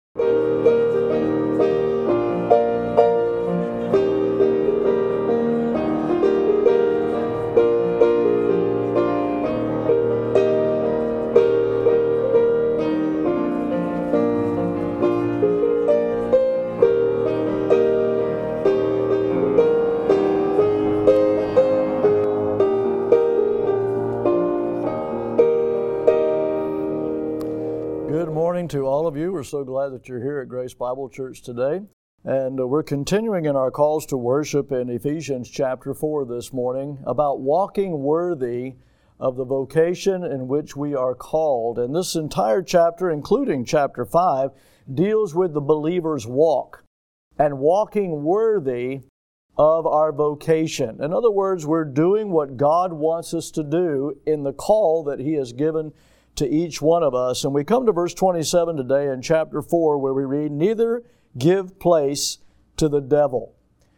To all of you. We're so glad that you're here at Grace Bible Church today. And we're continuing in our calls to worship in Ephesians chapter 4 this morning about walking worthy of the vocation in which we are called. And this entire chapter, including chapter 5, deals with the believer's walk and walking worthy of our vocation. In other words, we're doing what God wants us to do in the call that He has given to each one of us. And we come to verse 27 today in chapter 4 where we read, "Neither give place to the devil."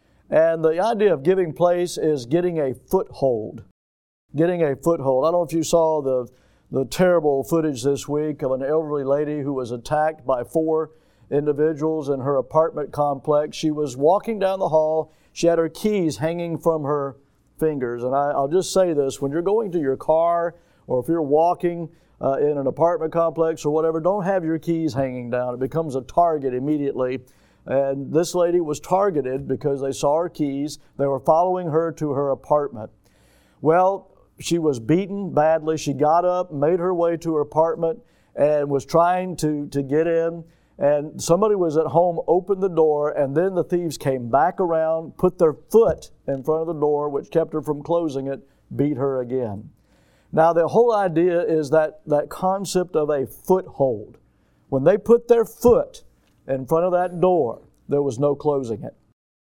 And the idea of giving place is getting a foothold. Getting a foothold. I don't know if you saw the terrible footage this week of an elderly lady who was attacked by 4 individuals in her apartment complex. She was walking down the hall. She had her keys hanging from her fingers. And I'll just say this, when you're going to your car or if you're walking in an apartment complex or whatever, don't have your keys hanging down. It becomes a target immediately. And this lady was targeted because they saw her keys. They were following her to her apartment. Well, she was beaten badly. She got up, made her way to her apartment, and was trying to get in. And somebody was at home, opened the door, and then the thieves came back around, put their foot in front of the door, which kept her from closing it, beat her again. Now, the whole idea is that concept of a foothold. When they put their foot in front of that door, there was no closing it.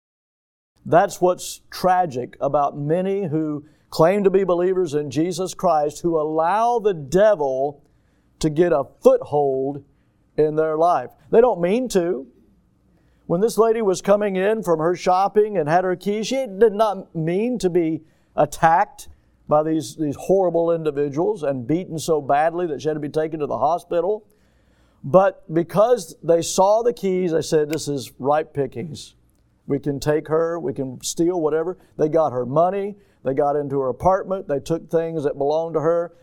That's what's tragic about many who claim to be believers in Jesus Christ, who allow the devil to get a foothold in their life. They don't mean to. When this lady was coming in from her shopping and had her keys, she did not mean to be attacked by these horrible individuals and beaten so badly that she had to be taken to the hospital. But because they saw the keys, they said, this is ripe pickings. We can take her, we can steal whatever. They got her money, they got into her apartment, they took things that belonged to her,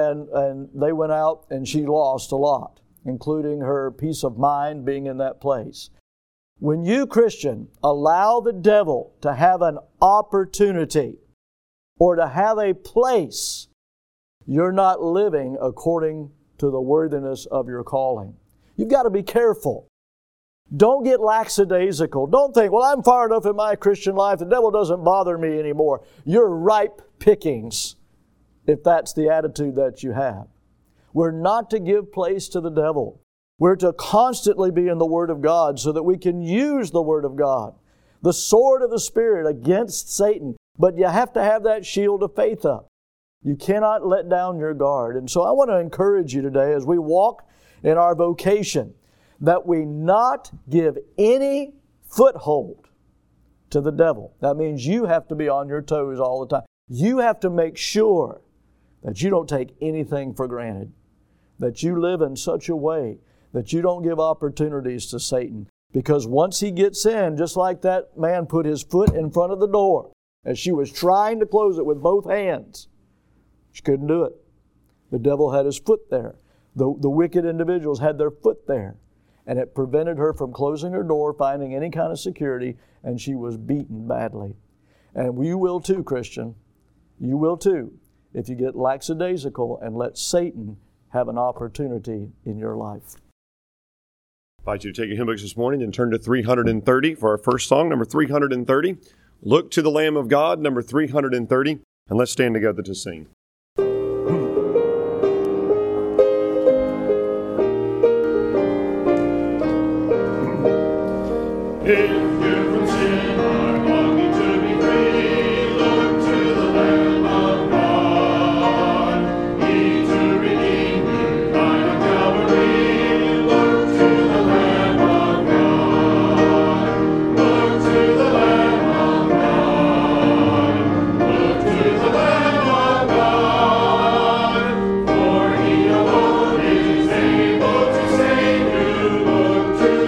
and they went out and she lost a lot, including her peace of mind being in that place. When you, Christian, allow the devil to have an opportunity or to have a place, you're not living according to the worthiness of your calling. You've got to be careful. Don't get lackadaisical. Don't think, well, I'm far enough in my Christian life, the devil doesn't bother me anymore. You're ripe pickings if that's the attitude that you have. We're not to give place to the devil. We're to constantly be in the Word of God so that we can use the Word of God, the sword of the Spirit against Satan. But you have to have that shield of faith up. You cannot let down your guard. And so I want to encourage you today as we walk in our vocation that we not give any foothold to the devil. That means you have to be on your toes all the time. You have to make sure that you don't take anything for granted, that you live in such a way that you don't give opportunities to Satan. Because once he gets in, just like that man put his foot in front of the door, as she was trying to close it with both hands, she couldn't do it. The devil had his foot there. The wicked individuals had their foot there. And it prevented her from closing her door, finding any kind of security, and she was beaten badly. And you will too, Christian. You will too, if you get lackadaisical and let Satan have an opportunity in your life. I invite you to take your hymn books this morning and turn to 330 for our first song, number 330. Look to the Lamb of God, number 330, and let's stand together to sing. If you're from sin, I'm longing to be free. Look to the Lamb of God. He to redeem you, died on Calvary. Look to the Lamb of God. Look to the Lamb of God. Look to the Lamb of God. For He alone is able to save you. Look to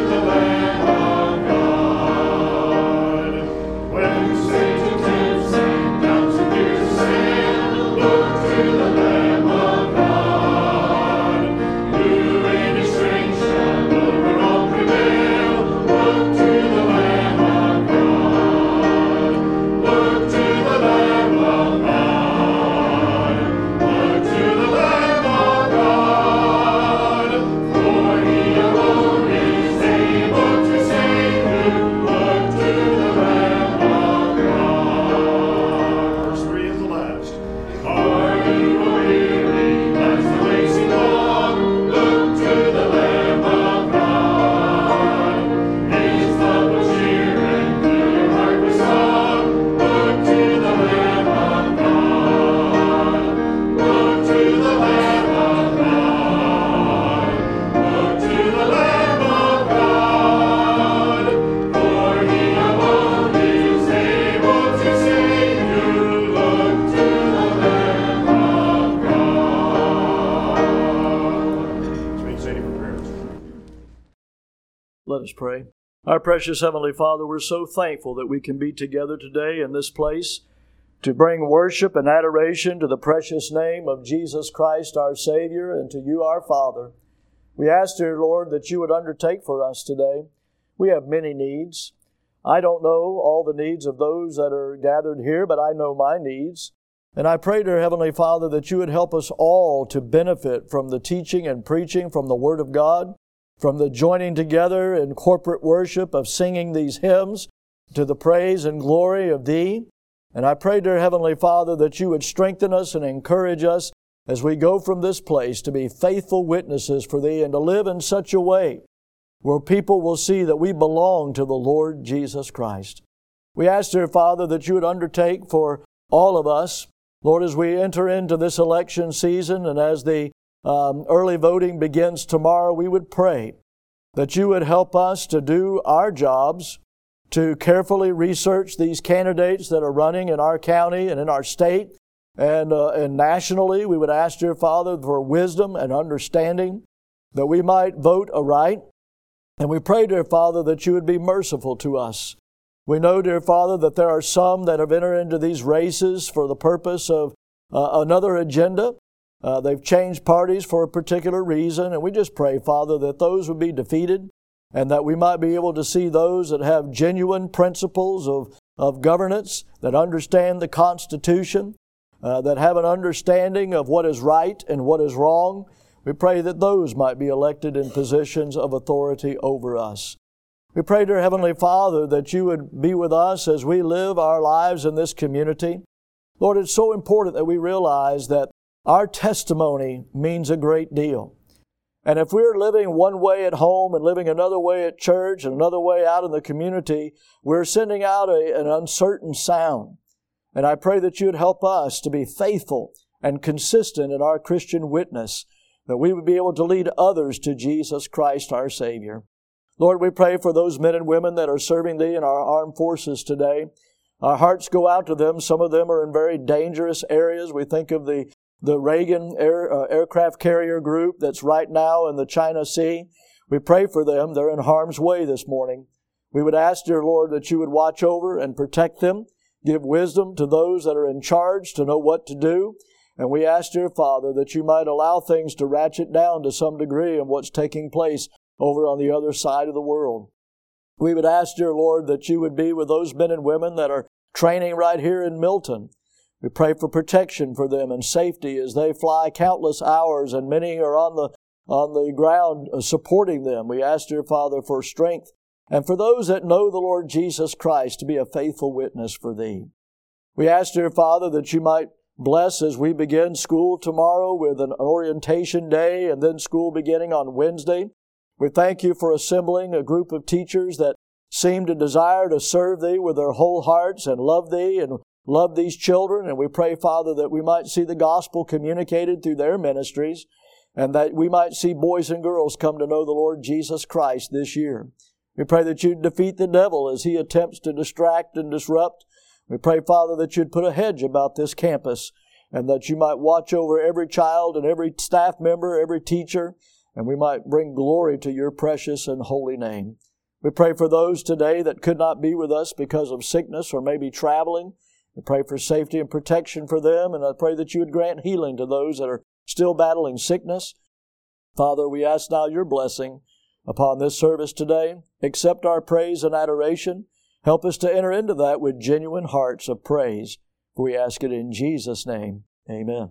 Let us pray. Our precious Heavenly Father, we're so thankful that we can be together today in this place to bring worship and adoration to the precious name of Jesus Christ, our Savior, and to you, our Father. We ask, dear Lord, that you would undertake for us today. We have many needs. I don't know all the needs of those that are gathered here, but I know my needs. And I pray, dear Heavenly Father, that you would help us all to benefit from the teaching and preaching from the Word of God, from the joining together in corporate worship of singing these hymns to the praise and glory of Thee. And I pray, dear Heavenly Father, that you would strengthen us and encourage us as we go from this place to be faithful witnesses for Thee and to live in such a way where people will see that we belong to the Lord Jesus Christ. We ask, dear Father, that you would undertake for all of us, Lord, as we enter into this election season and as the early voting begins tomorrow, we would pray that you would help us to do our jobs, to carefully research these candidates that are running in our county and in our state and nationally. We would ask, dear Father, for wisdom and understanding that we might vote aright. And we pray, dear Father, that you would be merciful to us. We know, dear Father, that there are some that have entered into these races for the purpose of another agenda. They've changed parties for a particular reason, and we just pray, Father, that those would be defeated and that we might be able to see those that have genuine principles of governance, that understand the Constitution, that have an understanding of what is right and what is wrong. We pray that those might be elected in positions of authority over us. We pray, dear Heavenly Father, that you would be with us as we live our lives in this community. Lord, it's so important that we realize that our testimony means a great deal. And if we're living one way at home and living another way at church and another way out in the community, we're sending out an uncertain sound. And I pray that you'd help us to be faithful and consistent in our Christian witness, that we would be able to lead others to Jesus Christ, our Savior. Lord, we pray for those men and women that are serving Thee in our armed forces today. Our hearts go out to them. Some of them are in very dangerous areas. We think of the Reagan aircraft carrier group that's right now in the China Sea. We pray for them. They're in harm's way this morning. We would ask, dear Lord, that you would watch over and protect them, give wisdom to those that are in charge to know what to do. And we ask, dear Father, that you might allow things to ratchet down to some degree in what's taking place over on the other side of the world. We would ask, dear Lord, that you would be with those men and women that are training right here in Milton. We pray for protection for them and safety as they fly countless hours, and many are on the ground supporting them. We ask, dear Father, for strength, and for those that know the Lord Jesus Christ to be a faithful witness for Thee. We ask, dear Father, that you might bless as we begin school tomorrow with an orientation day and then school beginning on Wednesday. We thank you for assembling a group of teachers that seem to desire to serve Thee with their whole hearts and love Thee and love these children. And we pray, Father, that we might see the gospel communicated through their ministries and that we might see boys and girls come to know the Lord Jesus Christ this year. We pray that you'd defeat the devil as he attempts to distract and disrupt. We pray, Father, that you'd put a hedge about this campus and that you might watch over every child and every staff member, every teacher, and we might bring glory to your precious and holy name. We pray for those today that could not be with us because of sickness or maybe traveling. We pray for safety and protection for them, and I pray that you would grant healing to those that are still battling sickness. Father, we ask now your blessing upon this service today. Accept our praise and adoration. Help us to enter into that with genuine hearts of praise. We ask it in Jesus' name. Amen.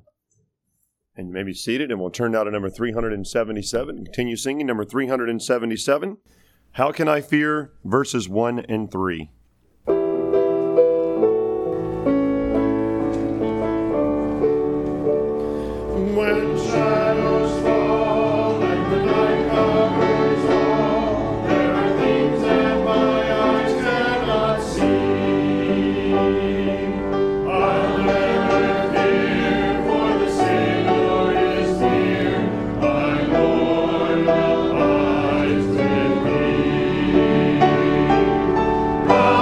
And you may be seated, and we'll turn now to number 377 and continue singing number 377. How Can I Fear? Verses 1 and 3. When shadows fall and the night covers all, there are things that my eyes cannot see. I'll never fear, for the Savior is near. My Lord abides with me.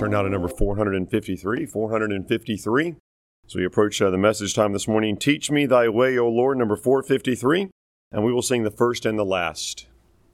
Turn now to number 453. 453. So we approach the message time this morning. Teach me thy way, O Lord, number 453. And we will sing the first and the last.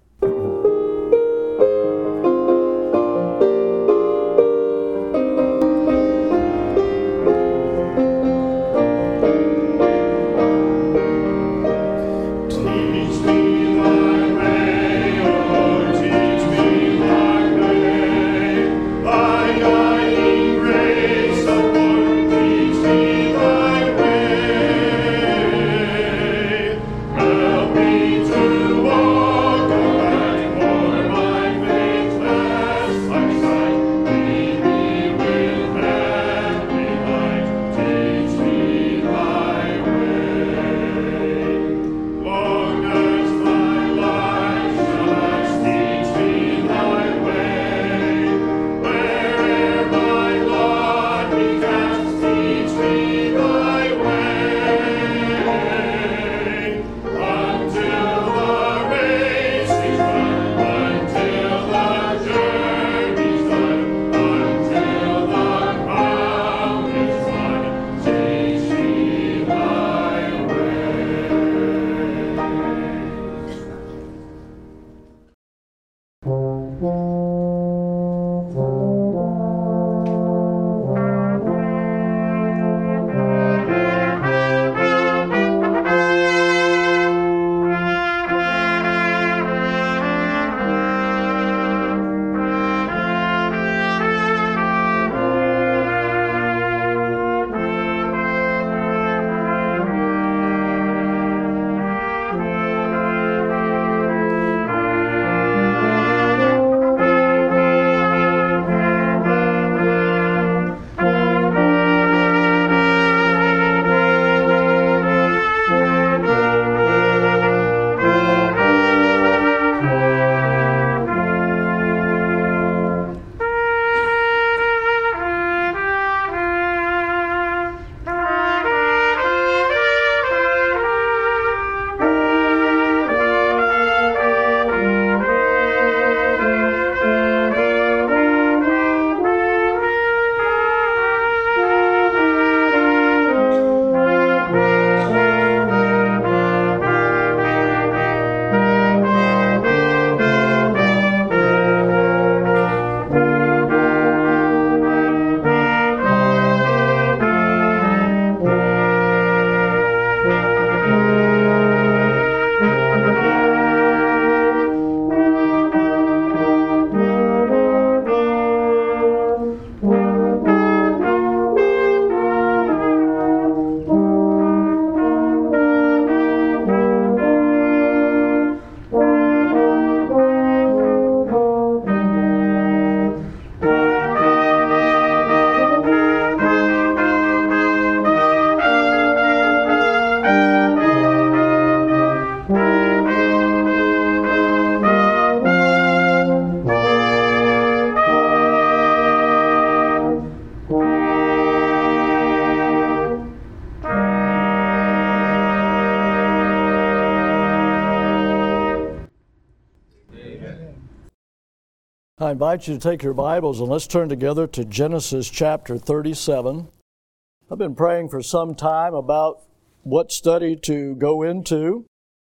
I invite you to take your Bibles and let's turn together to Genesis chapter 37. I've been praying for some time about what study to go into.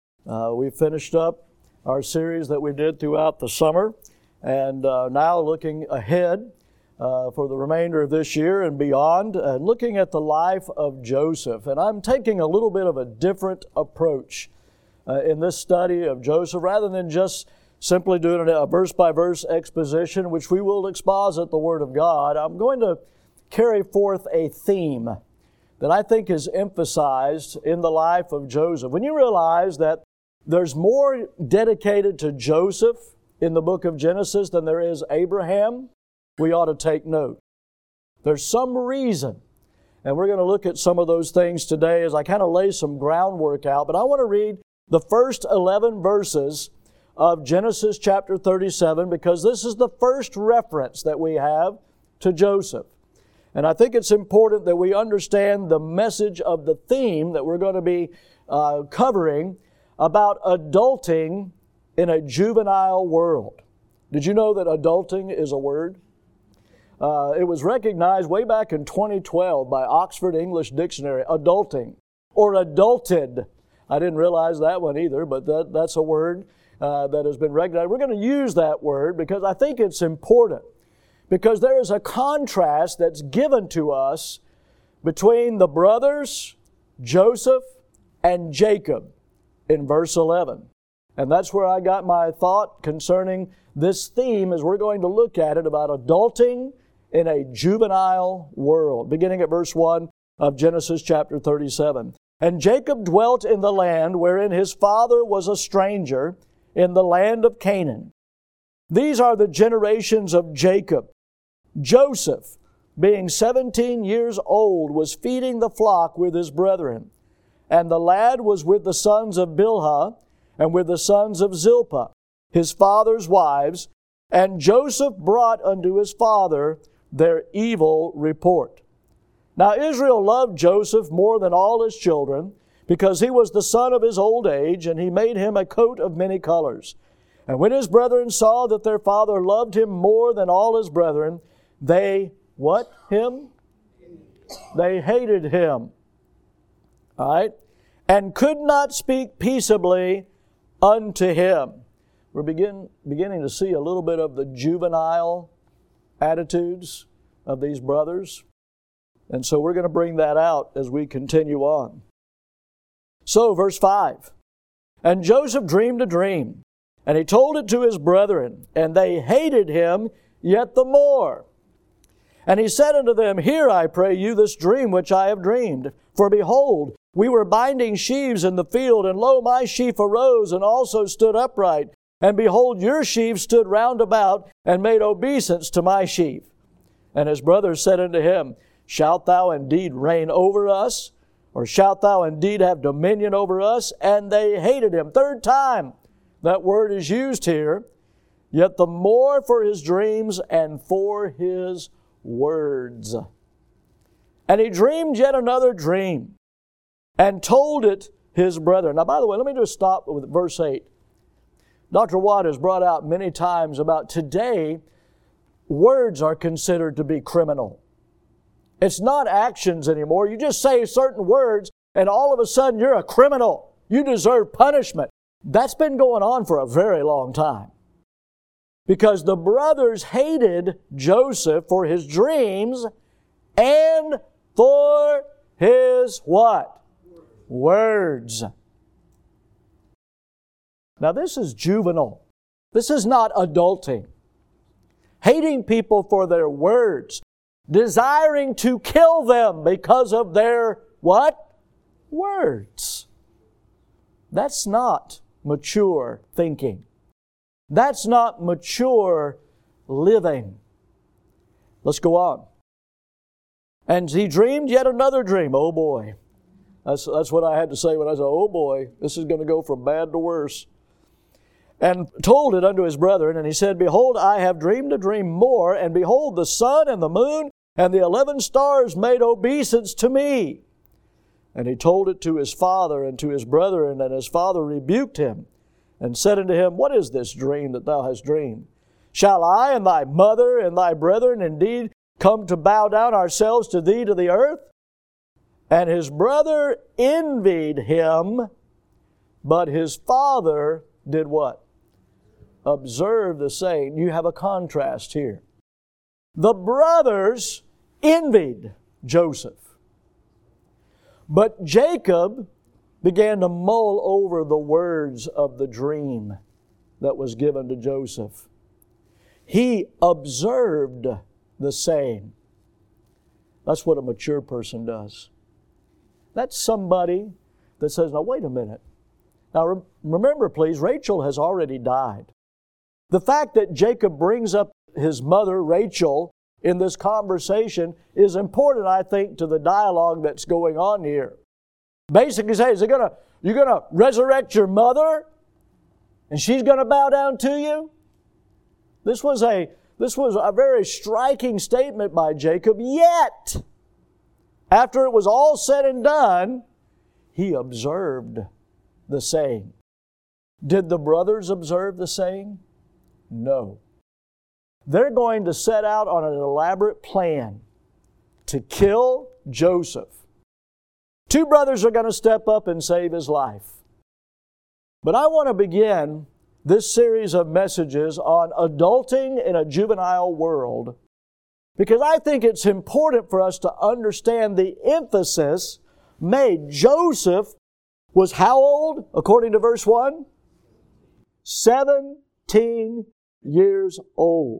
We finished up our series that we did throughout the summer, and now looking ahead for the remainder of this year and beyond, and looking at the life of Joseph. And I'm taking a little bit of a different approach in this study of Joseph, rather than just simply doing a verse-by-verse exposition, which we will exposit the Word of God. I'm going to carry forth a theme that I think is emphasized in the life of Joseph. When you realize that there's more dedicated to Joseph in the book of Genesis than there is Abraham, we ought to take note. There's some reason, and we're going to look at some of those things today as I kind of lay some groundwork out, but I want to read the first 11 verses of Genesis chapter 37, because this is the first reference that we have to Joseph. And I think it's important that we understand the message of the theme that we're going to be covering about adulting in a juvenile world. Did you know that adulting is a word? It was recognized way back in 2012 by Oxford English Dictionary, adulting or adulted. I didn't realize that one either, but that's a word that has been recognized. We're going to use that word because I think it's important, because there is a contrast that's given to us between the brothers, Joseph and Jacob, in verse 11. And that's where I got my thought concerning this theme as we're going to look at it about adulting in a juvenile world, beginning at verse 1 of Genesis chapter 37. And Jacob dwelt in the land wherein his father was a stranger, in the land of Canaan. These are the generations of Jacob. Joseph, being 17 years old, was feeding the flock with his brethren. And the lad was with the sons of Bilhah and with the sons of Zilpah, his father's wives. And Joseph brought unto his father their evil report. Now Israel loved Joseph more than all his children, because he was the son of his old age, and he made him a coat of many colors. And when his brethren saw that their father loved him more than all his brethren, they, what? Him? They hated him. All right? And could not speak peaceably unto him. We're beginning to see a little bit of the juvenile attitudes of these brothers. And so we're going to bring that out as we continue on. So, verse 5. And Joseph dreamed a dream, and he told it to his brethren, and they hated him yet the more. And he said unto them, Hear, I pray you, this dream which I have dreamed. For behold, we were binding sheaves in the field, and lo, my sheaf arose and also stood upright. And behold, your sheaves stood round about, and made obeisance to my sheaf. And his brothers said unto him, Shalt thou indeed reign over us? Or shalt thou indeed have dominion over us? And they hated him. Third time that word is used here. Yet the more for his dreams and for his words. And he dreamed yet another dream, and told it his brethren. Now, by the way, let me just stop with verse 8. Dr. Watt has brought out many times about today, words are considered to be criminal. It's not actions anymore. You just say certain words, and all of a sudden you're a criminal. You deserve punishment. That's been going on for a very long time. Because the brothers hated Joseph for his dreams and for his what? Words. Now this is juvenile. This is not adulting. Hating people for their words. Desiring to kill them because of their what? Words. That's not mature thinking. That's not mature living. Let's go on. And he dreamed yet another dream. Oh boy. That's what I had to say when I said, oh boy, this is going to go from bad to worse. And told it unto his brethren, and he said, Behold, I have dreamed a dream more, and behold, the sun and the moon and the 11 stars made obeisance to me. And he told it to his father and to his brethren, and his father rebuked him, and said unto him, What is this dream that thou hast dreamed? Shall I and thy mother and thy brethren indeed come to bow down ourselves to thee to the earth? And his brother envied him, but his father did what? Observe the saying. You have a contrast here. The brothers envied Joseph. But Jacob began to mull over the words of the dream that was given to Joseph. He observed the saying. That's what a mature person does. That's somebody that says, now wait a minute. Now remember please, Rachel has already died. The fact that Jacob brings up his mother, Rachel, in this conversation is important, I think, to the dialogue that's going on here. Basically says, you're going to resurrect your mother and she's going to bow down to you? This was a very striking statement by Jacob, yet, after it was all said and done, he observed the saying. Did the brothers observe the saying? No. they're going to set out on an elaborate plan to kill Joseph. Two brothers are going to step up and save his life. But I want to begin this series of messages on adulting in a juvenile world because I think it's important for us to understand the emphasis made. Joseph was how old, according to verse 1? 17 years old.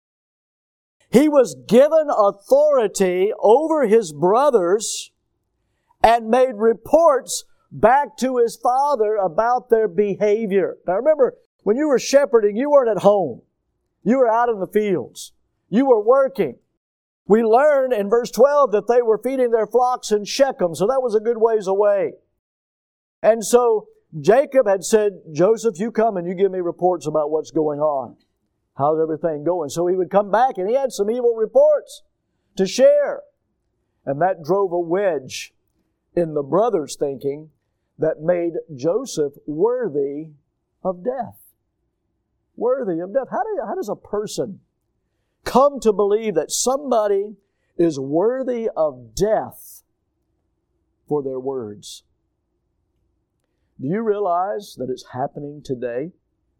He was given authority over his brothers and made reports back to his father about their behavior. Now remember, when you were shepherding, you weren't at home. You were out in the fields. You were working. We learned in verse 12 that they were feeding their flocks in Shechem, so that was a good ways away. And so Jacob had said, Joseph, you come and you give me reports about what's going on. How's everything going? So he would come back and he had some evil reports to share. And that drove a wedge in the brothers' thinking that made Joseph worthy of death. Worthy of death. How does a person come to believe that somebody is worthy of death for their words? Do you realize that it's happening today?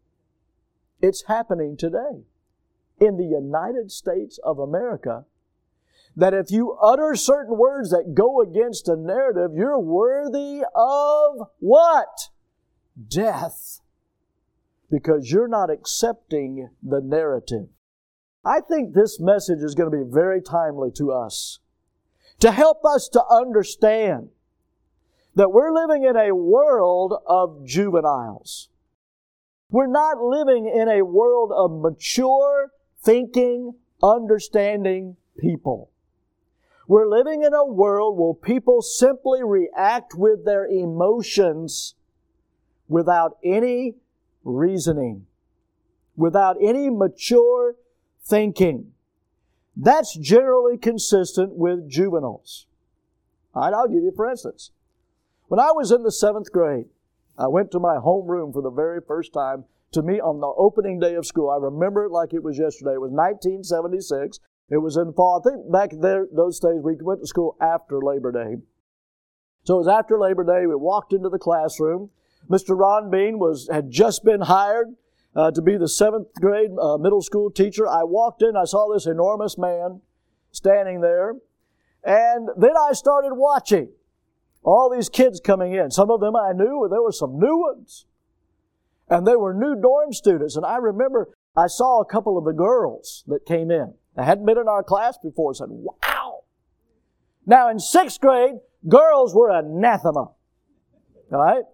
It's happening today in the United States of America, that if you utter certain words that go against a narrative, you're worthy of what? Death. Because you're not accepting the narrative. I think this message is going to be very timely to us, to help us to understand that we're living in a world of juveniles. We're not living in a world of mature, thinking, understanding people. We're living in a world where people simply react with their emotions without any reasoning, without any mature thinking. That's generally consistent with juveniles. All right, I'll give you for instance. When I was in the 7th grade, I went to my homeroom for the very first time to meet on the opening day of school. I remember it like it was yesterday. It was 1976. It was in fall. I think back there, those days, we went to school after Labor Day. So it was after Labor Day. We walked into the classroom. Mr. Ron Bean had just been hired to be the 7th grade middle school teacher. I walked in. I saw this enormous man standing there. And then I started watching all these kids coming in. Some of them I knew, there were some new ones. And they were new dorm students. And I remember I saw a couple of the girls that came in. They hadn't been in our class before. I said, wow. Now in 6th grade, girls were anathema. All right?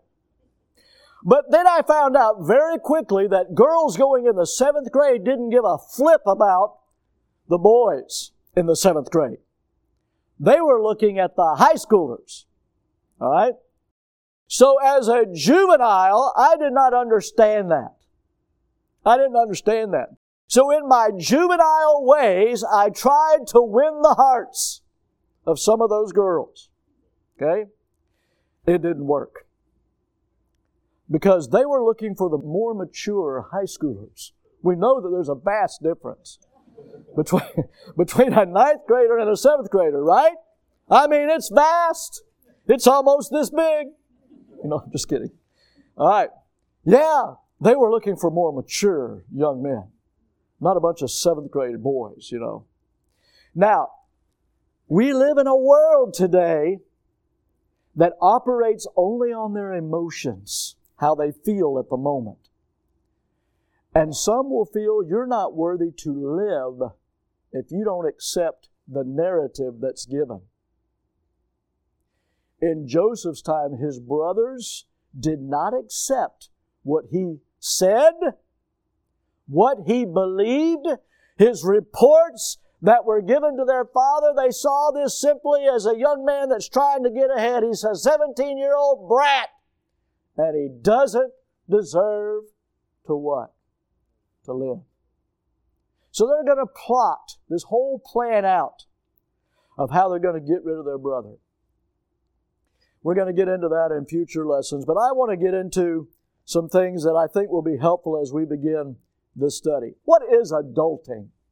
But then I found out very quickly that girls going in the 7th grade didn't give a flip about the boys in the 7th grade. They were looking at the high schoolers. All right? So as a juvenile, I did not understand that. I didn't understand that. So in my juvenile ways, I tried to win the hearts of some of those girls. Okay? It didn't work. Because they were looking for the more mature high schoolers. We know that there's a vast difference between a 9th grader and a 7th grader, right? I mean, it's vast. It's almost this big. I'm just kidding. All right. Yeah, they were looking for more mature young men. Not a bunch of 7th grade boys, Now, we live in a world today that operates only on their emotions, how they feel at the moment. And some will feel you're not worthy to live if you don't accept the narrative that's given. In Joseph's time, his brothers did not accept what he said, what he believed, his reports that were given to their father. They saw this simply as a young man that's trying to get ahead. He's a 17-year-old brat, and he doesn't deserve to what? To live. So they're going to plot this whole plan out of how they're going to get rid of their brother. We're going to get into that in future lessons, but I want to get into some things that I think will be helpful as we begin this study. What is adulting?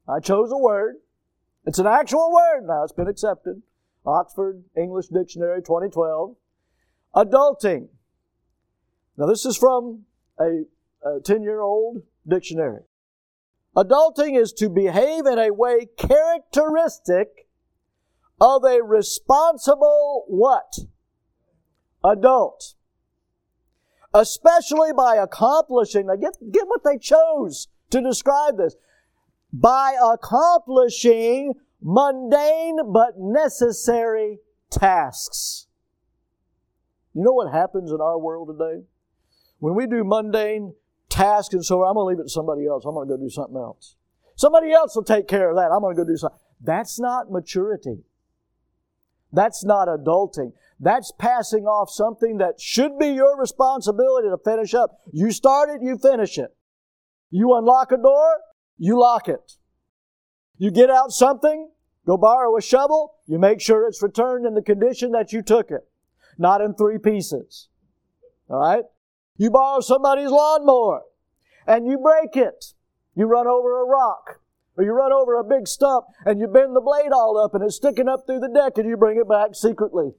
I chose a word. It's an actual word now. It's been accepted. Oxford English Dictionary 2012. Adulting. Now this is from a 10-year-old dictionary. Adulting is to behave in a way characteristic of a responsible what? Adult. Especially by accomplishing, now get what they chose to describe this. By accomplishing mundane but necessary tasks. You know what happens in our world today? When we do mundane tasks and so I'm going to leave it to somebody else. I'm going to go do something else. Somebody else will take care of that. I'm going to go do something. That's not maturity. That's not adulting. That's passing off something that should be your responsibility to finish up. You start it, you finish it. You unlock a door, you lock it. You get out something, go borrow a shovel, you make sure it's returned in the condition that you took it, not in 3 pieces. All right? You borrow somebody's lawnmower and you break it. You run over a rock or you run over a big stump and you bend the blade all up and it's sticking up through the deck and you bring it back secretly.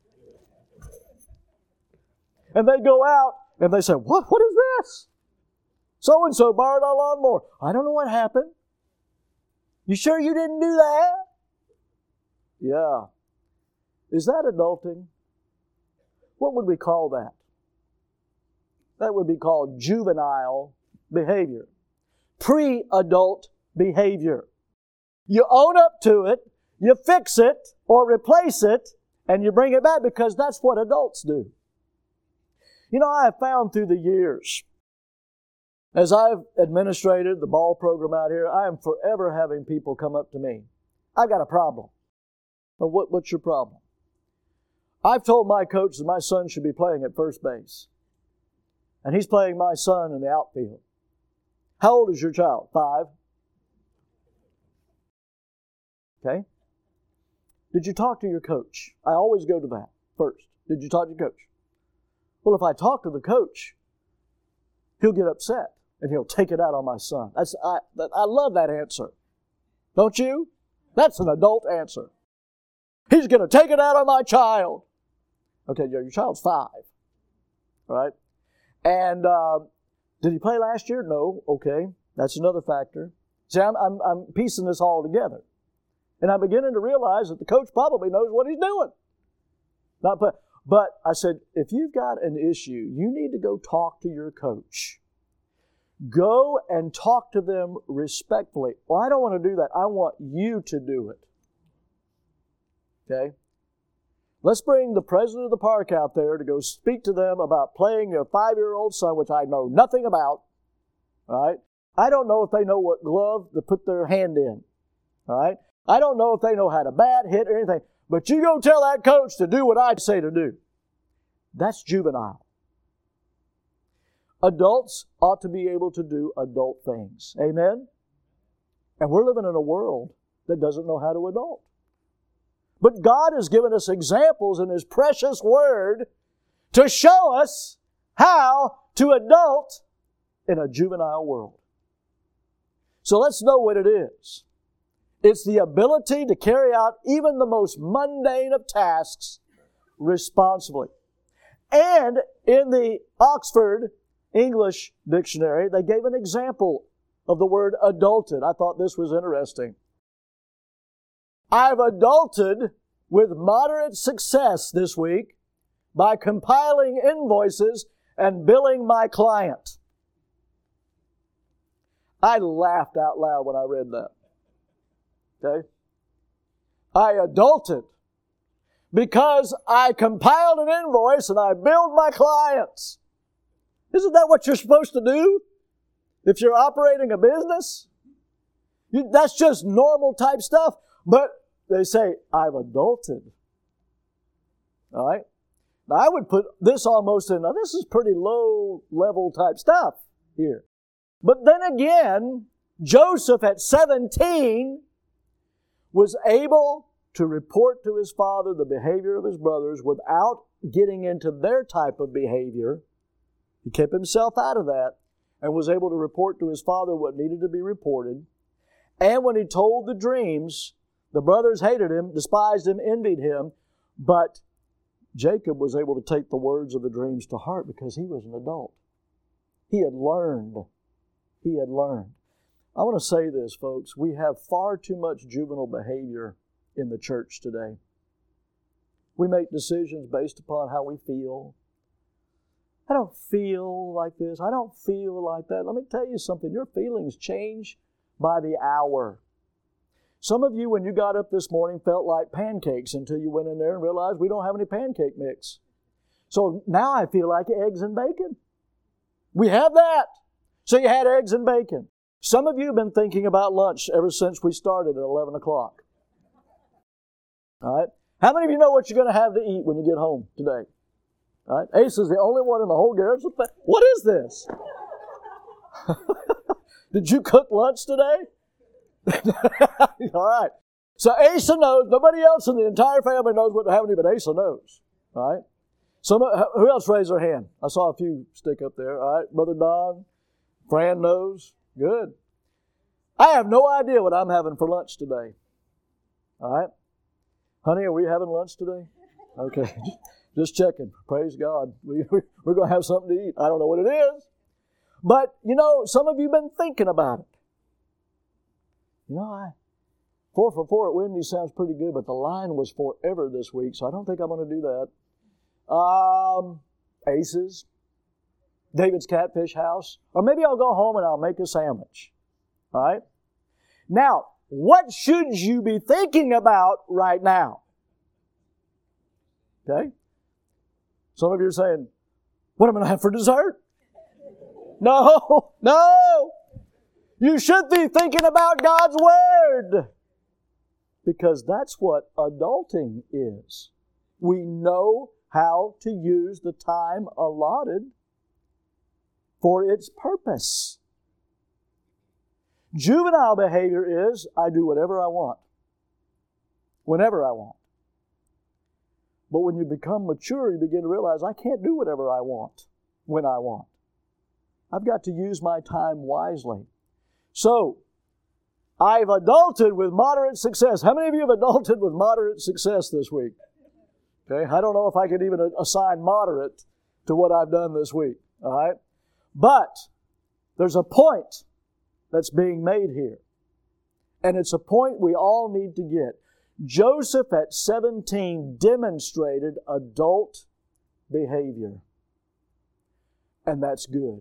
And they go out and they say, What is this? So-and-so borrowed our lawnmower. I don't know what happened. You sure you didn't do that? Yeah. Is that adulting? What would we call that? That would be called juvenile behavior. Pre-adult behavior. You own up to it, you fix it or replace it, and you bring it back because that's what adults do. You know, I have found through the years, as I've administrated the ball program out here, I am forever having people come up to me. I've got a problem. Well, what's your problem? I've told my coach that my son should be playing at first base. And he's playing my son in the outfield. How old is your child? 5. Okay. Did you talk to your coach? I always go to that first. Did you talk to your coach? Well, if I talk to the coach, he'll get upset and he'll take it out on my son. I love that answer. Don't you? That's an adult answer. He's going to take it out on my child. Okay, your child's 5. All right? And did he play last year? No. Okay, that's another factor. See, I'm piecing this all together. And I'm beginning to realize that the coach probably knows what he's doing. But I said, if you've got an issue, you need to go talk to your coach. Go and talk to them respectfully. Well, I don't want to do that. I want you to do it. Okay? Let's bring the president of the park out there to go speak to them about playing your 5-year-old son, which I know nothing about. All right? I don't know if they know what glove to put their hand in. All right? I don't know if they know how to bat, hit, or anything. But you go tell that coach to do what I say to do. That's juvenile. Adults ought to be able to do adult things. Amen? And we're living in a world that doesn't know how to adult. But God has given us examples in His precious Word to show us how to adult in a juvenile world. So let's know what it is. It's the ability to carry out even the most mundane of tasks responsibly. And in the Oxford English Dictionary, they gave an example of the word adulted. I thought this was interesting. I've adulted with moderate success this week by compiling invoices and billing my client. I laughed out loud when I read that. Okay? I adulted because I compiled an invoice and I billed my clients. Isn't that what you're supposed to do if you're operating a business? That's just normal type stuff. But they say, I've adulted. All right? Now, I would put this almost in, now this is pretty low level type stuff here. But then again, Joseph at 17 was able to report to his father the behavior of his brothers without getting into their type of behavior. He kept himself out of that and was able to report to his father what needed to be reported. And when he told the dreams, the brothers hated him, despised him, envied him, but Jacob was able to take the words of the dreams to heart because he was an adult. He had learned. He had learned. I want to say this, folks. We have far too much juvenile behavior in the church today. We make decisions based upon how we feel. I don't feel like this. I don't feel like that. Let me tell you something. Your feelings change by the hour. Some of you, when you got up this morning, felt like pancakes until you went in there and realized we don't have any pancake mix. So now I feel like eggs and bacon. We have that. So you had eggs and bacon. Some of you have been thinking about lunch ever since we started at 11 o'clock. All right? How many of you know what you're going to have to eat when you get home today? All right? Ace is the only one in the whole garage. What is this? Did you cook lunch today? All right. So Asa knows. Nobody else in the entire family knows what happened, but Asa knows. All right. Who else raised their hand? I saw a few stick up there. All right. Brother Don. Fran knows. Good. I have no idea what I'm having for lunch today. All right. Honey, are we having lunch today? Okay. Just checking. Praise God. We're going to have something to eat. I don't know what it is. But, some of you have been thinking about it. 4 for 4 at Wendy's sounds pretty good, but the line was forever this week, so I don't think I'm going to do that. Aces, David's Catfish House, or maybe I'll go home and I'll make a sandwich. All right? Now, what should you be thinking about right now? Okay? Some of you are saying, what am I going to have for dessert? No. You should be thinking about God's Word. Because that's what adulting is. We know how to use the time allotted for its purpose. Juvenile behavior is, I do whatever I want, whenever I want. But when you become mature, you begin to realize, I can't do whatever I want, when I want. I've got to use my time wisely. So, I've adulted with moderate success. How many of you have adulted with moderate success this week? Okay, I don't know if I could even assign moderate to what I've done this week. All right? But there's a point that's being made here. And it's a point we all need to get. Joseph at 17 demonstrated adult behavior. And that's good.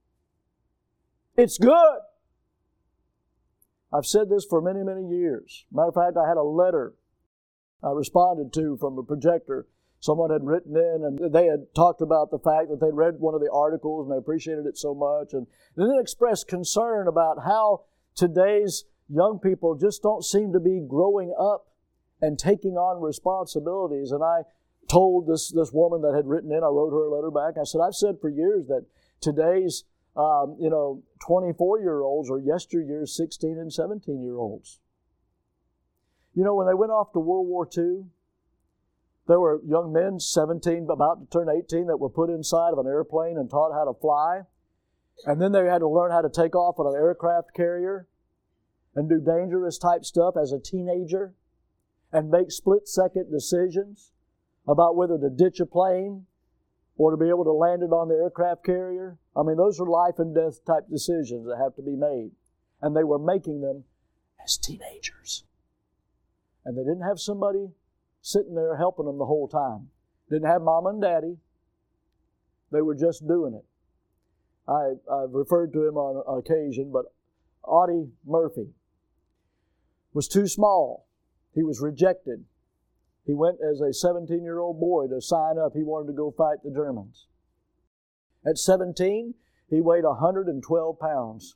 It's good. I've said this for many, many years. Matter of fact, I had a letter I responded to from a projector. Someone had written in and they had talked about the fact that they'd read one of the articles and they appreciated it so much. And then they expressed concern about how today's young people just don't seem to be growing up and taking on responsibilities. And I told this woman that had written in, I wrote her a letter back. I said, I've said for years that today's 24-year-olds are yesteryear's 16 and 17-year-olds. When they went off to World War II, there were young men, 17, about to turn 18, that were put inside of an airplane and taught how to fly. And then they had to learn how to take off on an aircraft carrier and do dangerous type stuff as a teenager and make split-second decisions about whether to ditch a plane or to be able to land it on the aircraft carrier. I mean, those are life and death type decisions that have to be made. And they were making them as teenagers. And they didn't have somebody sitting there helping them the whole time. Didn't have mom and daddy. They were just doing it. I've referred to him on occasion, but Audie Murphy was too small. He was rejected. He went as a 17-year-old boy to sign up. He wanted to go fight the Germans. At 17, he weighed 112 pounds.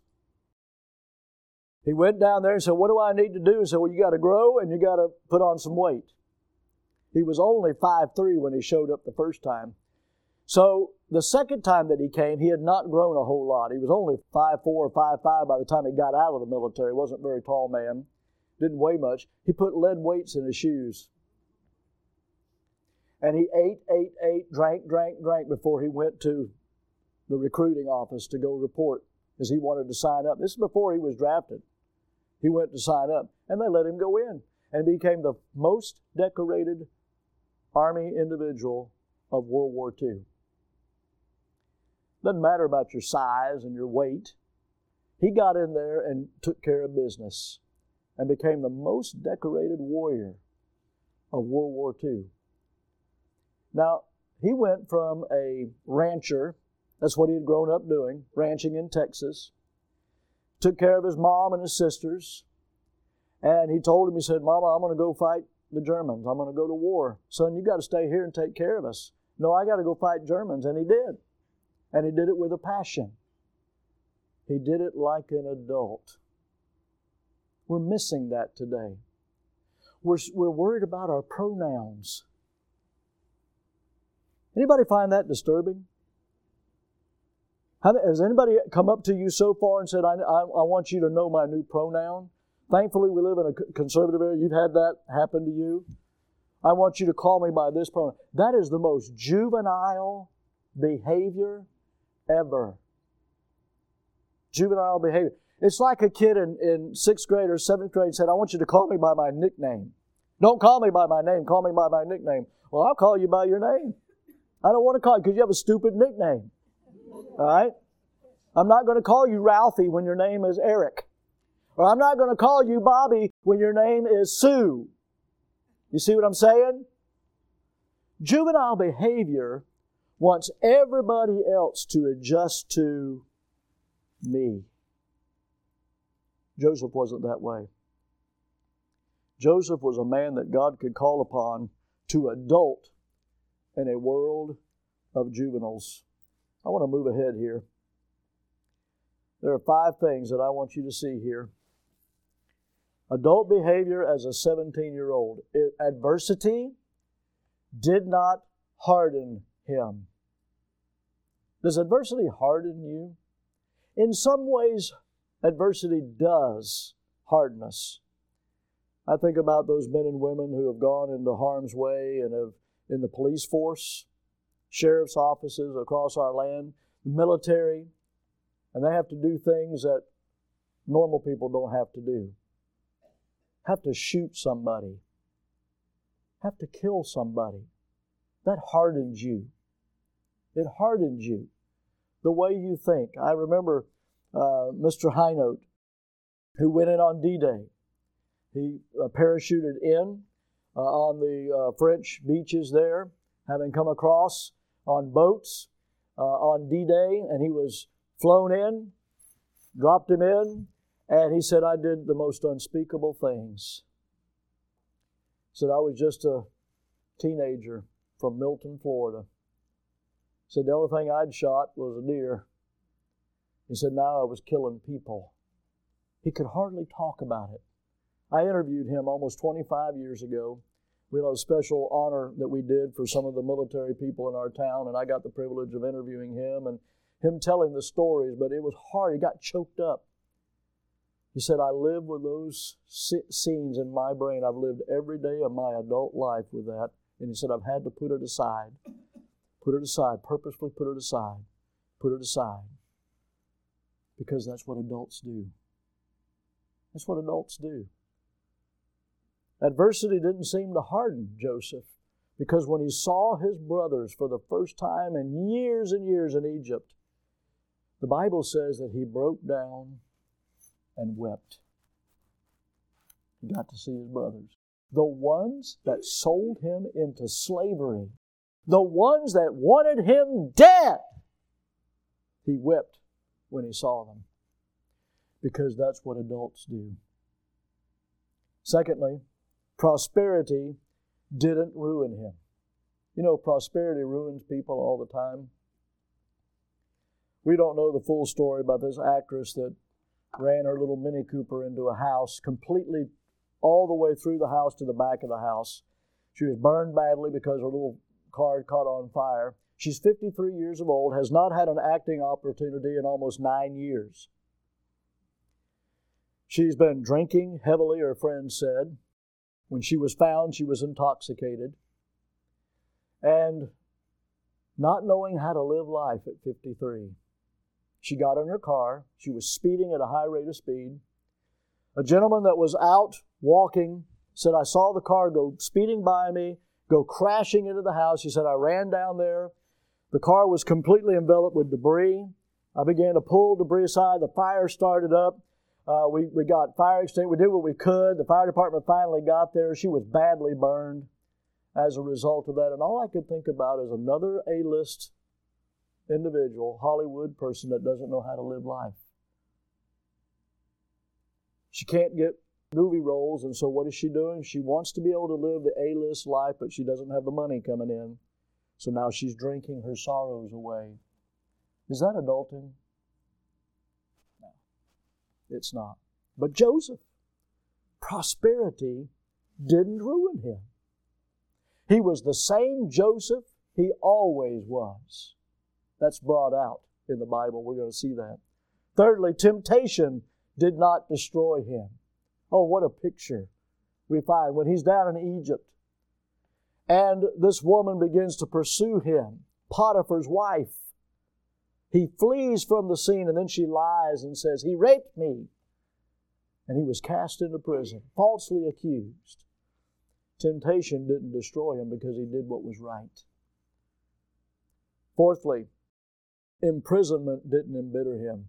He went down there and said, what do I need to do? He said, well, you got to grow and you got to put on some weight. He was only 5'3" when he showed up the first time. So the second time that he came, he had not grown a whole lot. He was only 5'4" or 5'5" by the time he got out of the military. He wasn't a very tall man. Didn't weigh much. He put lead weights in his shoes. And he ate, drank before he went to the recruiting office to go report, because he wanted to sign up. This is before he was drafted. He went to sign up, and they let him go in and became the most decorated Army individual of World War II. Doesn't matter about your size and your weight. He got in there and took care of business and became the most decorated warrior of World War II. Now, he went from a rancher, that's what he had grown up doing, ranching in Texas, took care of his mom and his sisters, and he told him, he said, Mama, I'm going to go fight the Germans. I'm going to go to war. Son, you got to stay here and take care of us. No, I got to go fight Germans. And he did. And he did it with a passion. He did it like an adult. We're missing that today. We're worried about our pronouns. Anybody find that disturbing? Has anybody come up to you so far and said, I want you to know my new pronoun? Thankfully, we live in a conservative area. You've had that happen to you. I want you to call me by this pronoun. That is the most juvenile behavior ever. Juvenile behavior. It's like a kid in 6th grade or 7th grade said, I want you to call me by my nickname. Don't call me by my name. Call me by my nickname. Well, I'll call you by your name. I don't want to call you because you have a stupid nickname. All right? I'm not going to call you Ralphie when your name is Eric. Or I'm not going to call you Bobby when your name is Sue. You see what I'm saying? Juvenile behavior wants everybody else to adjust to me. Joseph wasn't that way. Joseph was a man that God could call upon to adult in a world of juveniles. I want to move ahead here. There are 5 things that I want you to see here. Adult behavior as a 17-year-old. Adversity did not harden him. Does adversity harden you? In some ways, adversity does harden us. I think about those men and women who have gone into harm's way and have in the police force, sheriff's offices across our land, the military, and they have to do things that normal people don't have to do. Have to shoot somebody. Have to kill somebody. That hardens you. It hardens you. The way you think. I remember Mr. Hinote, who went in on D-Day. He parachuted in on the French beaches there, having come across on boats on D-Day, and he was flown in, dropped him in, and he said, I did the most unspeakable things. He said, I was just a teenager from Milton, Florida. He said, the only thing I'd shot was a deer. He said, now I was killing people. He could hardly talk about it. I interviewed him almost 25 years ago. We had a special honor that we did for some of the military people in our town, and I got the privilege of interviewing him and him telling the stories, but it was hard. He got choked up. He said, I live with those scenes in my brain. I've lived every day of my adult life with that. And he said, I've had to put it aside. Put it aside, purposefully put it aside. Put it aside. Because that's what adults do. That's what adults do. Adversity didn't seem to harden Joseph, because when he saw his brothers for the first time in years and years in Egypt, the Bible says that he broke down and wept. He got to see his brothers. The ones that sold him into slavery, the ones that wanted him dead, he wept when he saw them, because that's what adults do. Secondly, prosperity didn't ruin him. You know, prosperity ruins people all the time. We don't know the full story about this actress that ran her little Mini Cooper into a house, completely all the way through the house to the back of the house. She was burned badly because her little car caught on fire. She's 53 years old, has not had an acting opportunity in almost 9 years. She's been drinking heavily, her friends said. When she was found, she was intoxicated. And not knowing how to live life at 53. She got in her car. She was speeding at a high rate of speed. A gentleman that was out walking said, I saw the car go speeding by me, go crashing into the house. He said, I ran down there. The car was completely enveloped with debris. I began to pull debris aside. The fire started up. We got fire extinguisher. We did what we could. The fire department finally got there. She was badly burned as a result of that. And all I could think about is another A-list individual, Hollywood person that doesn't know how to live life. She can't get movie roles, and so what is she doing? She wants to be able to live the A-list life, but she doesn't have the money coming in. So now she's drinking her sorrows away. Is that adulting? No, it's not. But Joseph, prosperity didn't ruin him. He was the same Joseph he always was. That's brought out in the Bible. We're going to see that. Thirdly, temptation did not destroy him. Oh, what a picture we find when he's down in Egypt. And this woman begins to pursue him, Potiphar's wife. He flees from the scene, and then she lies and says, he raped me. And he was cast into prison, falsely accused. Temptation didn't destroy him because he did what was right. Fourthly, imprisonment didn't embitter him.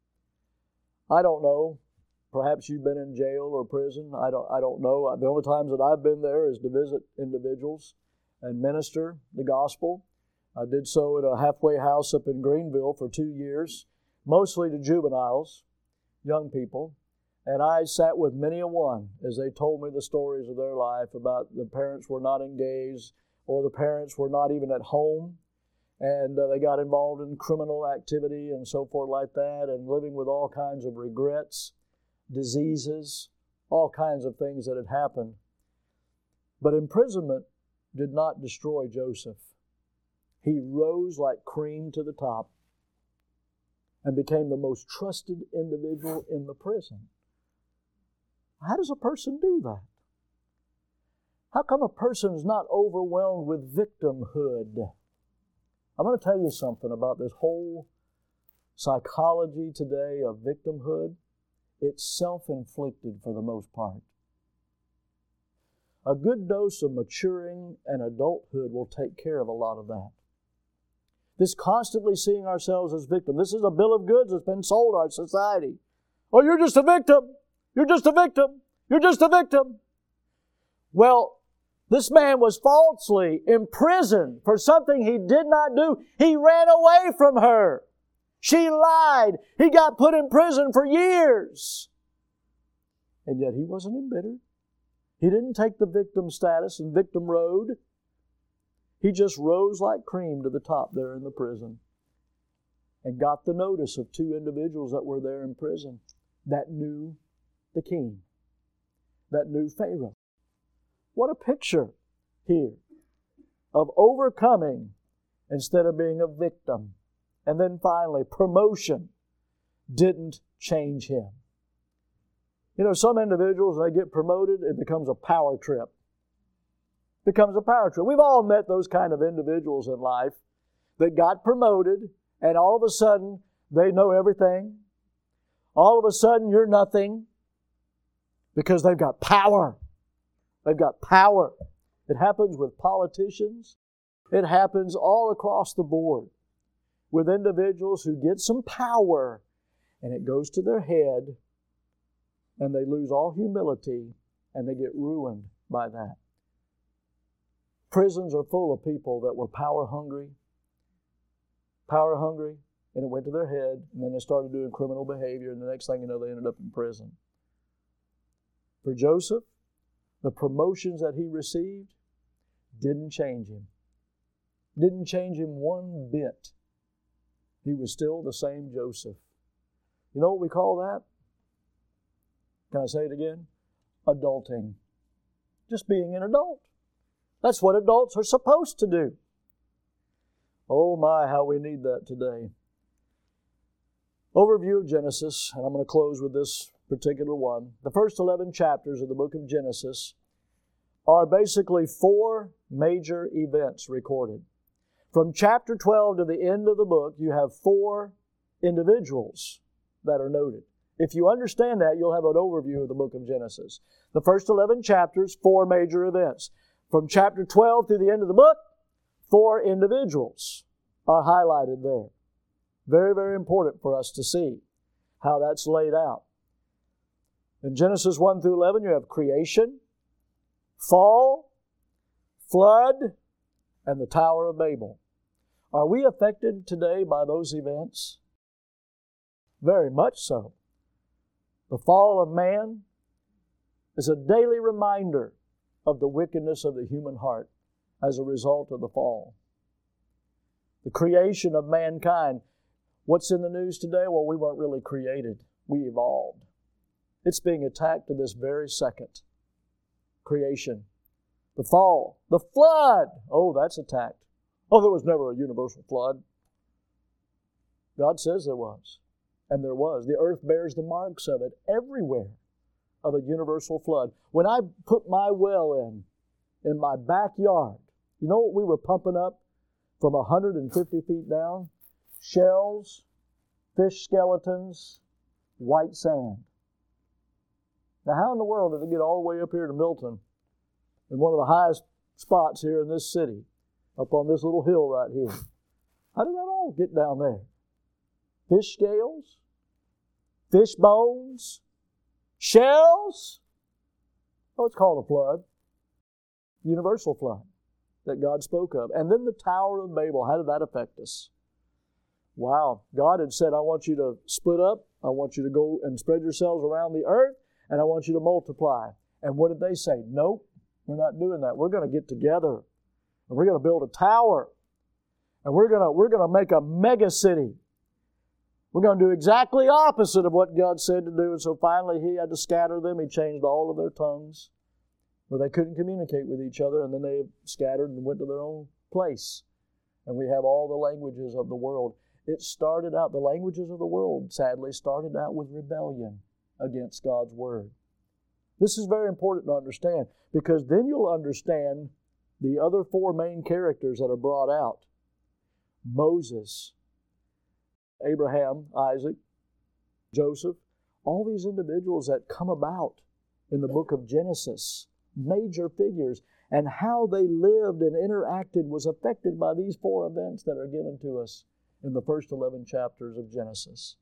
I don't know. Perhaps you've been in jail or prison. I don't know. The only times that I've been there is to visit individuals and minister the gospel. I did so at a halfway house up in Greenville for 2 years, mostly to juveniles, young people. And I sat with many a one as they told me the stories of their life about the parents were not engaged or the parents were not even at home. And they got involved in criminal activity and so forth like that, and living with all kinds of regrets, diseases, all kinds of things that had happened. But imprisonment did not destroy Joseph. He rose like cream to the top and became the most trusted individual in the prison. How does a person do that? How come a person is not overwhelmed with victimhood? I'm going to tell you something about this whole psychology today of victimhood. It's self-inflicted for the most part. A good dose of maturing and adulthood will take care of a lot of that. This constantly seeing ourselves as victims. This is a bill of goods that's been sold to our society. Oh, you're just a victim. You're just a victim. You're just a victim. Well, this man was falsely imprisoned for something he did not do. He ran away from her. She lied. He got put in prison for years. And yet he wasn't embittered. He didn't take the victim status and victim road. He just rose like cream to the top there in the prison and got the notice of 2 individuals that were there in prison that knew the king, that knew Pharaoh. What a picture here of overcoming instead of being a victim. And then finally, promotion didn't change him. You know, some individuals, when they get promoted, it becomes a power trip. It becomes a power trip. We've all met those kind of individuals in life that got promoted, and all of a sudden, they know everything. All of a sudden, you're nothing because they've got power. They've got power. It happens with politicians. It happens all across the board with individuals who get some power, and it goes to their head, and they lose all humility, and they get ruined by that. Prisons are full of people that were power hungry, and it went to their head, and then they started doing criminal behavior, and the next thing you know, they ended up in prison. For Joseph, the promotions that he received didn't change him. Didn't change him one bit. He was still the same Joseph. You know what we call that? Can I say it again? Adulting. Just being an adult. That's what adults are supposed to do. Oh my, how we need that today. Overview of Genesis, and I'm going to close with this particular one. The first 11 chapters of the book of Genesis are basically 4 major events recorded. From chapter 12 to the end of the book, you have 4 individuals that are noted. If you understand that, you'll have an overview of the book of Genesis. The first 11 chapters, 4 major events. From chapter 12 through the end of the book, 4 individuals are highlighted there. Very, very important for us to see how that's laid out. In Genesis 1 through 11, you have creation, fall, flood, and the Tower of Babel. Are we affected today by those events? Very much so. The fall of man is a daily reminder of the wickedness of the human heart as a result of the fall. The creation of mankind. What's in the news today? Well, we weren't really created. We evolved. It's being attacked to this very second. Creation. The fall. The flood. Oh, that's attacked. Oh, there was never a universal flood. God says there was. And there was. The earth bears the marks of it everywhere of a universal flood. When I put my well in my backyard, you know what we were pumping up from 150 feet down? Shells, fish skeletons, white sand. Now, how in the world did it get all the way up here to Milton, in one of the highest spots here in this city, up on this little hill right here? How did that all get down there? Fish scales, fish bones, shells. Oh, it's called a flood. Universal flood that God spoke of. And then the Tower of Babel. How did that affect us? Wow. God had said, I want you to split up. I want you to go and spread yourselves around the earth, and I want you to multiply. And what did they say? Nope, we're not doing that. We're going to get together, and we're going to build a tower, and we're going to make a mega city. We're going to do exactly opposite of what God said to do. And so finally He had to scatter them. He changed all of their tongues where they couldn't communicate with each other, and then they scattered and went to their own place. And we have all the languages of the world. It started out, the languages of the world, sadly, started out with rebellion against God's Word. This is very important to understand, because then you'll understand the other 4 main characters that are brought out. Moses, Abraham, Isaac, Joseph, all these individuals that come about in the book of Genesis, major figures, and how they lived and interacted was affected by these 4 events that are given to us in the first 11 chapters of Genesis.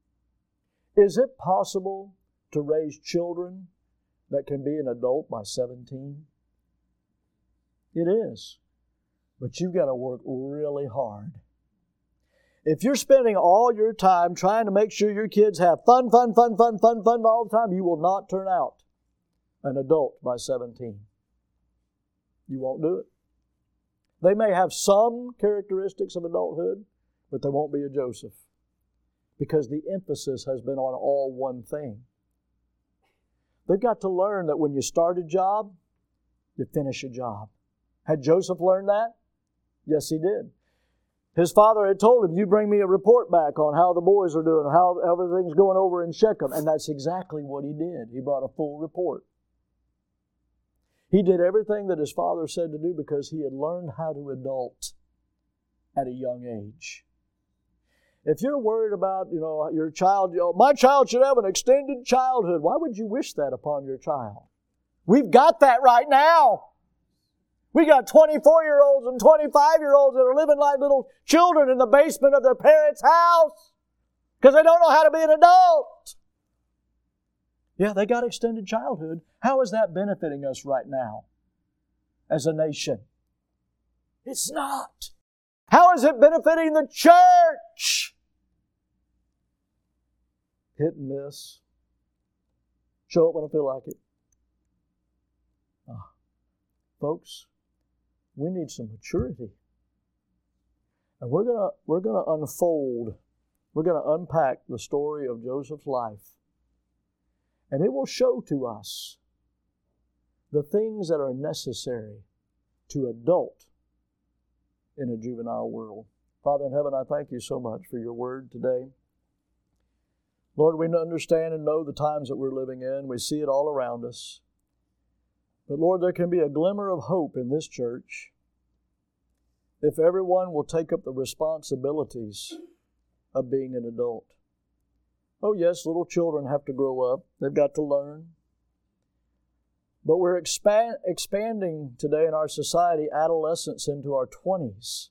Is it possible to raise children that can be an adult by 17? It is. But you've got to work really hard. If you're spending all your time trying to make sure your kids have fun all the time, you will not turn out an adult by 17. You won't do it. They may have some characteristics of adulthood, but they won't be a Joseph, because the emphasis has been on all one thing. They've got to learn that when you start a job, you finish a job. Had Joseph learned that? Yes, he did. His father had told him, you bring me a report back on how the boys are doing, how everything's going over in Shechem. And that's exactly what he did. He brought a full report. He did everything that his father said to do because he had learned how to adult at a young age. If you're worried about, your child, my child should have an extended childhood, why would you wish that upon your child? We've got that right now. We got 24-year-olds and 25-year-olds that are living like little children in the basement of their parents' house because they don't know how to be an adult. Yeah, they got extended childhood. How is that benefiting us right now as a nation? It's not. How is it benefiting the church? Hit and miss. Show up when I feel like it. Folks, we need some maturity. And we're gonna unfold, we're gonna unpack the story of Joseph's life. And it will show to us the things that are necessary to adult in a juvenile world. Father in heaven, I thank you so much for your word today. Lord, we understand and know the times that we're living in. We see it all around us. But Lord, there can be a glimmer of hope in this church if everyone will take up the responsibilities of being an adult. Oh yes, little children have to grow up. They've got to learn. But we're expanding today in our society adolescence into our 20s.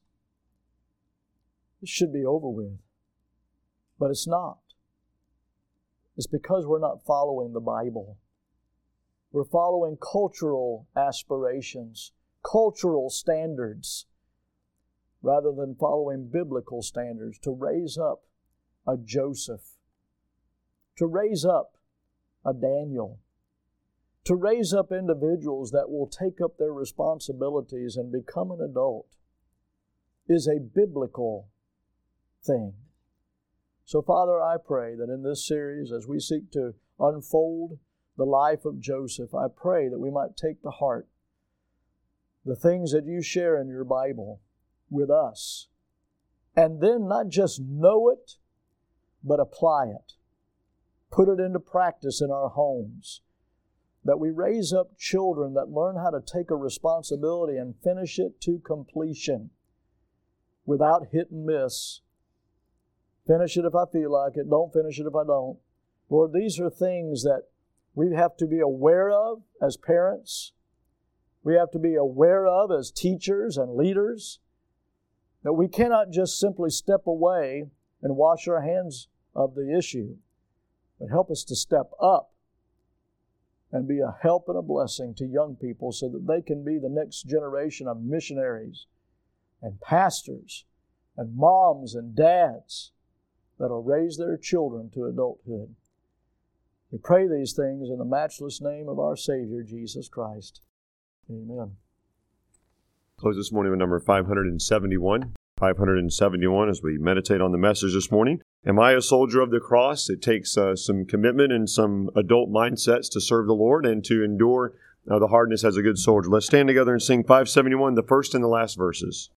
It should be over with. But it's not. It's because we're not following the Bible. We're following cultural aspirations, cultural standards, rather than following biblical standards to raise up a Joseph, to raise up a Daniel, to raise up individuals that will take up their responsibilities and become an adult is a biblical thing. So, Father, I pray that in this series, as we seek to unfold the life of Joseph, I pray that we might take to heart the things that you share in your Bible with us, and then not just know it, but apply it. Put it into practice in our homes. That we raise up children that learn how to take a responsibility and finish it to completion without hit and miss. Finish it if I feel like it. Don't finish it if I don't. Lord, these are things that we have to be aware of as parents. We have to be aware of as teachers and leaders. That we cannot just simply step away and wash our hands of the issue, but help us to step up and be a help and a blessing to young people so that they can be the next generation of missionaries and pastors and moms and dads that will raise their children to adulthood. We pray these things in the matchless name of our Savior, Jesus Christ. Amen. Close this morning with number 571. 571 as we meditate on the message this morning. Am I a soldier of the cross? It takes some commitment and some adult mindsets to serve the Lord and to endure the hardness as a good soldier. Let's stand together and sing 571, the first and the last verses.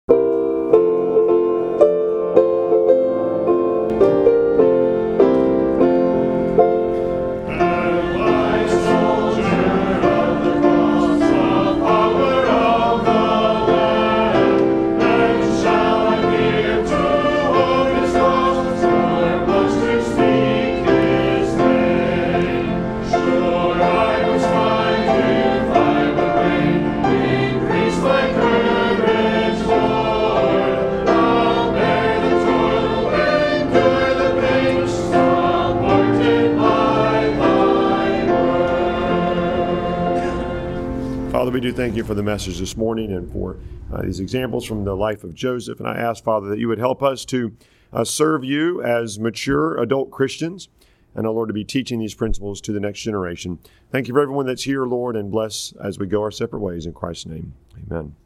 Father, we do thank you for the message this morning and for these examples from the life of Joseph. And I ask, Father, that you would help us to serve you as mature adult Christians and, Lord, to be teaching these principles to the next generation. Thank you for everyone that's here, Lord, and bless as we go our separate ways. In Christ's name, amen.